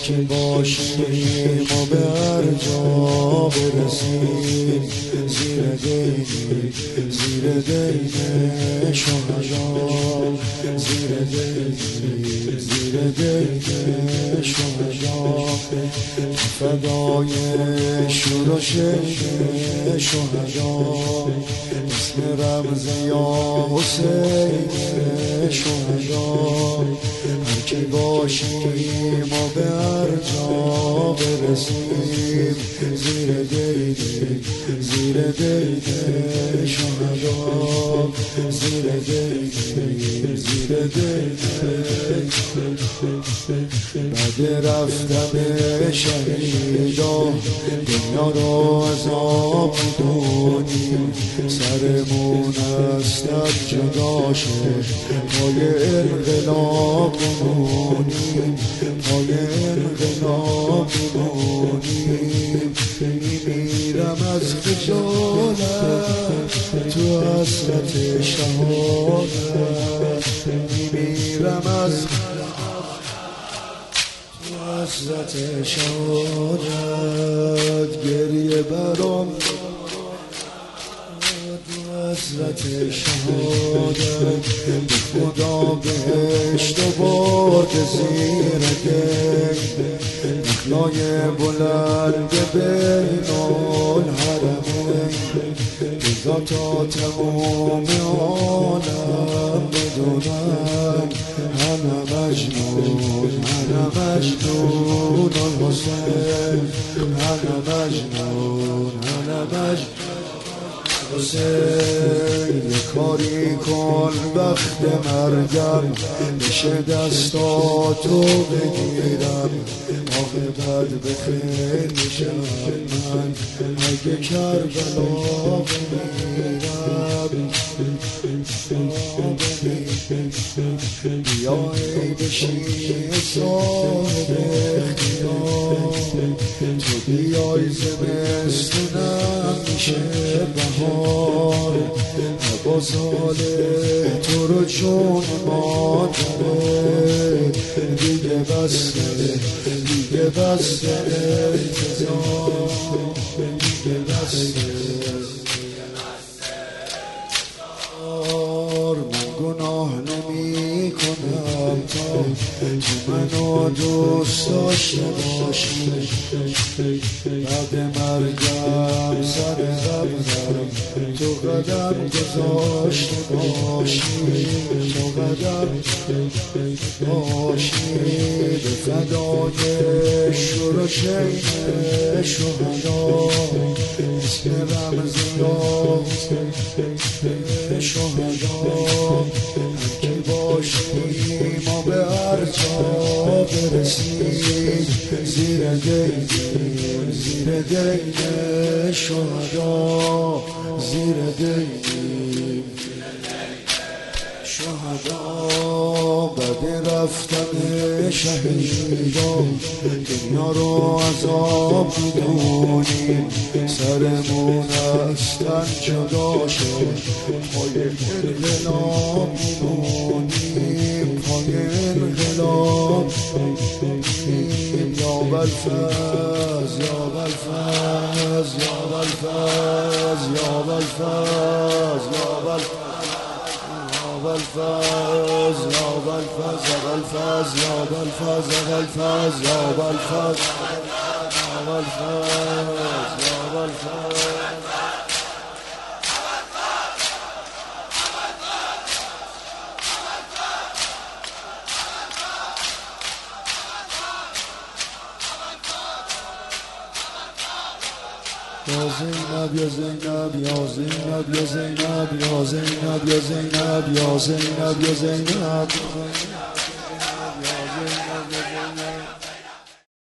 که باشیم و به هر جا برسیم زیر دین شهدا زیر دین شهدا فدای شور و شیق شهدا اسم رمز یا حسین شهدا هر که باشیم و به هر جا برسیم زیر دین شهدا زیر دین بعد رفتم شهیدا دنیا رو عذاب میدونیم سرمون از تن جدا شد پای انقلاب بمونیم پای انقلاب بمونیم میمیرم از خجالت تو حسرت شهادت میمیرم از حسرت شهادت گریه برام حسرت شهادت به خدا بهشت و برد زیر دین نخلای بلند بین الحرمین بذار تا تمام عالم بدونن همه مجنون الحسین همه مجنون حسین یه کاری کن وقت مرگم بشه دستاتو بگیرم عاقبت به خیر میشم من اگه کربلا بمیرم بیایی بشی صاحب اختیار تو بیای زمستونم میشه بهار با ساله تو رو چون مادره دیگه بسته انتظار دیگه بسته من گناه نمی کنم تا تو منو دوست داشته باشی بعد مرگم سر قبرم تو قدم گذاشته باشی تو قدم باشی به فدای شور و شیق شهدا اسم رمز یا شهدا هر که باشیم و به هر جا برسیم زیر دین شهدا زیر دین شهدا بعد رفتم شهیدا دنیا رو عذاب میدونیم سرمون از تن جدا شد پای انقلاب میمونیم پای انقلاب یا بالفاز یا بالفاز یا بالفاز یا بالفاز یا بالفاز بالفاز يا بالفاز يا بالفاز يا بالفاز يا بالفاز يا بالفاز يا بالفاز يا بالفاز يا زينب يا زينب يا زينب يا زينب يا زينب يا زينب يا زينب يا زينب